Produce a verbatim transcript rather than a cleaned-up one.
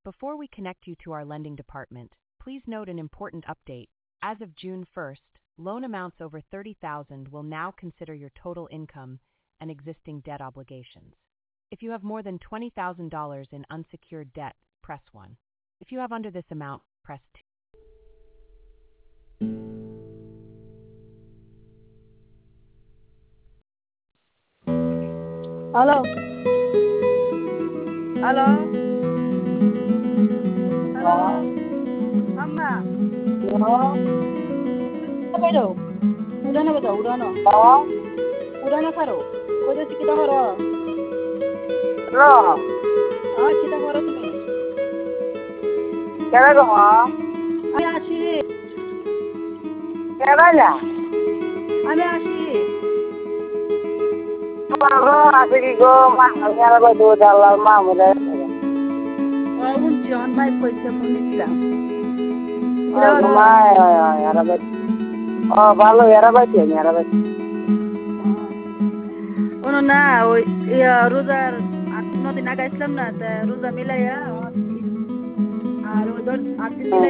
Before we connect you to our lending department, please note an important update. As of June first, loan amounts over thirty thousand dollars will now consider your total income and existing debt obligations. If you have more than twenty thousand dollars in unsecured debt, press one. If you have under this amount, press two. Hello. Hello. Hello. Amma. Hello. Hello. Udana bata udana. Hello. Udana karo. Kodo kita karo. Hello. Ah kita karo tumi. Kera go? Ami ashi. Kera na? Ami ashi. Bago ase ki go ma kera ba do dalal ma mudai. Oh unti on mai paisa munila. Oh ma yara ba. Oh balo yara ba ti yara ba. Ono na ওই রোজার আট ন দিন আগে আসলাম না তা রোজা মিলাইয়া আর ওই আট দিন